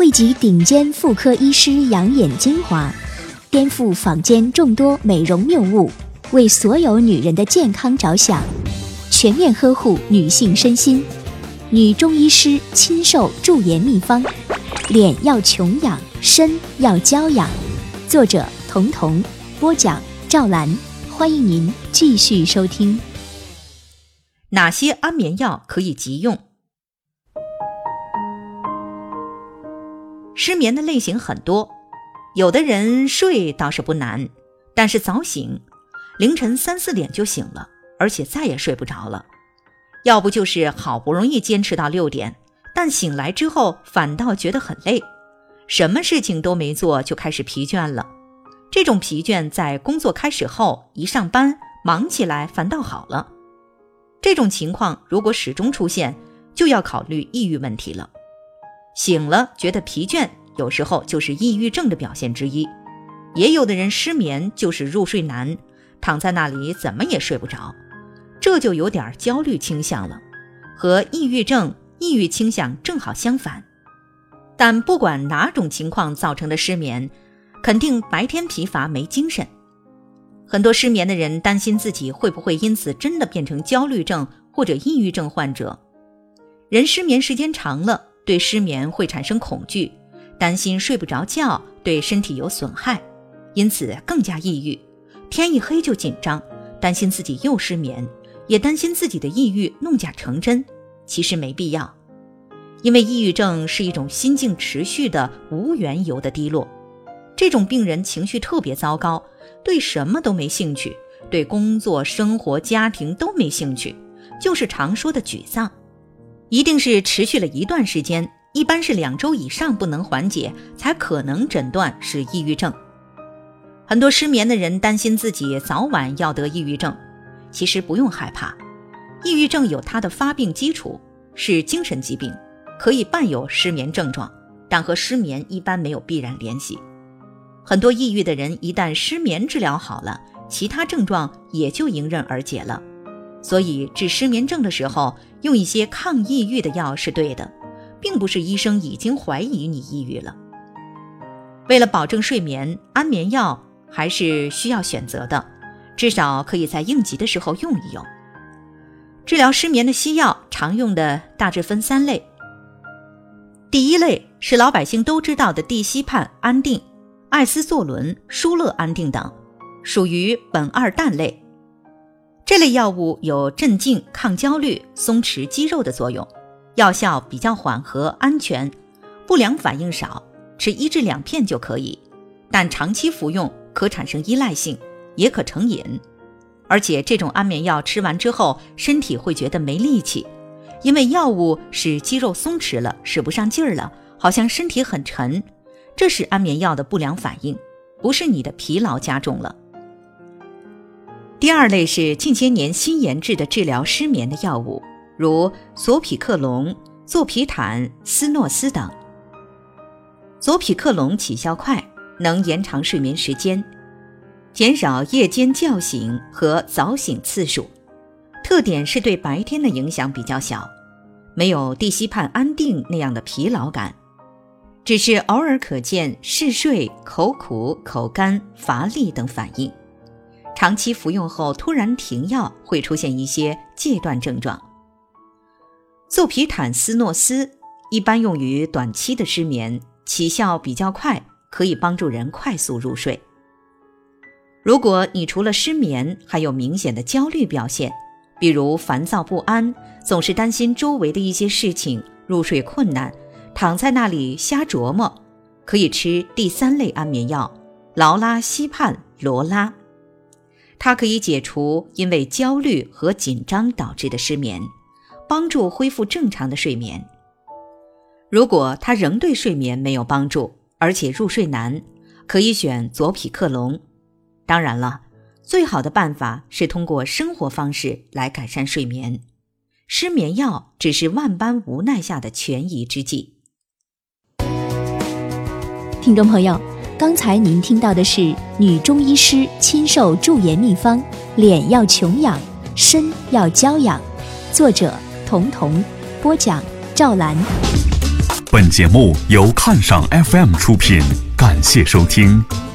汇集顶尖妇科医师养眼精华，颠覆坊间众多美容谬误，为所有女人的健康着想，全面呵护女性身心。女中医师亲授驻颜秘方，脸要穷养，身要娇养。作者彤彤，播讲赵兰。欢迎您继续收听。 哪些安眠药可以急用？失眠的类型很多，有的人睡倒是不难，但是早醒，凌晨3、4点就醒了，而且再也睡不着了。要不就是好不容易坚持到6点，但醒来之后反倒觉得很累，什么事情都没做就开始疲倦了。这种疲倦在工作开始后一上班忙起来反倒好了。这种情况如果始终出现，就要考虑抑郁问题了。醒了觉得疲倦，有时候就是抑郁症的表现之一。也有的人失眠就是入睡难，躺在那里怎么也睡不着，这就有点焦虑倾向了，和抑郁症、抑郁倾向正好相反。但不管哪种情况造成的失眠，肯定白天疲乏没精神。很多失眠的人担心自己会不会因此真的变成焦虑症或者抑郁症患者。人失眠时间长了，对失眠会产生恐惧，担心睡不着觉对身体有损害，因此更加抑郁。天一黑就紧张，担心自己又失眠，也担心自己的抑郁弄假成真。其实没必要，因为抑郁症是一种心境持续的无缘由的低落。这种病人情绪特别糟糕，对什么都没兴趣，对工作、生活、家庭都没兴趣，就是常说的沮丧。一定是持续了一段时间，一般是2周以上不能缓解，才可能诊断是抑郁症。很多失眠的人担心自己早晚要得抑郁症，其实不用害怕。抑郁症有它的发病基础，是精神疾病，可以伴有失眠症状，但和失眠一般没有必然联系。很多抑郁的人一旦失眠治疗好了，其他症状也就迎刃而解了。所以治失眠症的时候，用一些抗抑郁的药是对的，并不是医生已经怀疑你抑郁了。为了保证睡眠，安眠药还是需要选择的，至少可以在应急的时候用一用。治疗失眠的西药常用的大致分3类。第一类是老百姓都知道的地西泮、安定、艾司唑仑、舒乐安定等，属于苯二氮类。这类药物有镇静、抗焦虑、松弛肌肉的作用，药效比较缓和、安全，不良反应少，吃1至2片就可以，但长期服用可产生依赖性，也可成瘾。而且这种安眠药吃完之后，身体会觉得没力气，因为药物使肌肉松弛了，使不上劲儿了，好像身体很沉，这是安眠药的不良反应，不是你的疲劳加重了。第二类是近些年新研制的治疗失眠的药物，如索匹克隆、唑皮坦、斯诺斯等。唑匹克隆起效快，能延长睡眠时间，减少夜间觉醒和早醒次数，特点是对白天的影响比较小，没有地西泮安定那样的疲劳感，只是偶尔可见嗜睡、口苦、口干、乏力等反应。长期服用后突然停药，会出现一些戒断症状。唑皮坦斯诺斯一般用于短期的失眠，起效比较快，可以帮助人快速入睡。如果你除了失眠还有明显的焦虑表现，比如烦躁不安，总是担心周围的一些事情，入睡困难，躺在那里瞎琢磨，可以吃第3类安眠药劳拉西泮罗拉，它可以解除因为焦虑和紧张导致的失眠，帮助恢复正常的睡眠。如果它仍对睡眠没有帮助，而且入睡难，可以选唑匹克隆。当然了，最好的办法是通过生活方式来改善睡眠，失眠药只是万般无奈下的权宜之计。 听众朋友，刚才您听到的是女中医师亲授驻颜秘方，脸要穷养，身要娇养，作者彤彤，播讲赵兰。 本本节目由看赏 FM 出品，感谢收听。